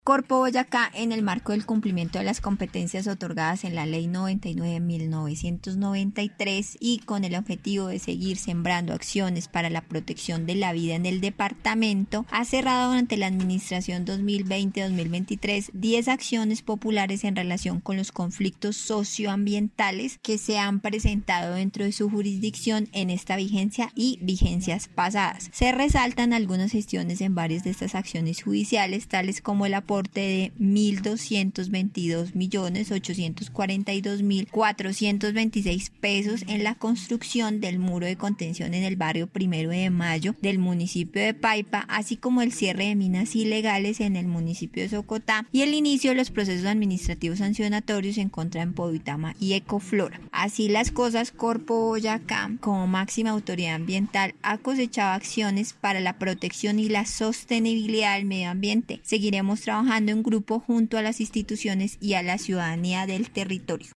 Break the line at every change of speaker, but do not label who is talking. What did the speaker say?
Corpo Boyacá, en el marco del cumplimiento de las competencias otorgadas en la Ley 99.1993 y con el objetivo de seguir sembrando acciones para la protección de la vida en el departamento, ha cerrado durante la administración 2020-2023 10 acciones populares en relación con los conflictos socioambientales que se han presentado dentro de su jurisdicción en esta vigencia y vigencias pasadas. Se resaltan algunas gestiones en varias de estas acciones judiciales, tales como el aporte de 1.222.842.426 pesos en la construcción del muro de contención en el barrio Primero de Mayo del municipio de Paipa, así como el cierre de minas ilegales en el municipio de Socotá y el inicio de los procesos administrativos sancionatorios en contra de Empovitama y Ecoflora. Así las cosas, Corpo Boyacá, como máxima autoridad ambiental, ha cosechado acciones para la protección y la sostenibilidad del medio ambiente. Seguiremos trabajando en grupo junto a las instituciones y a la ciudadanía del territorio.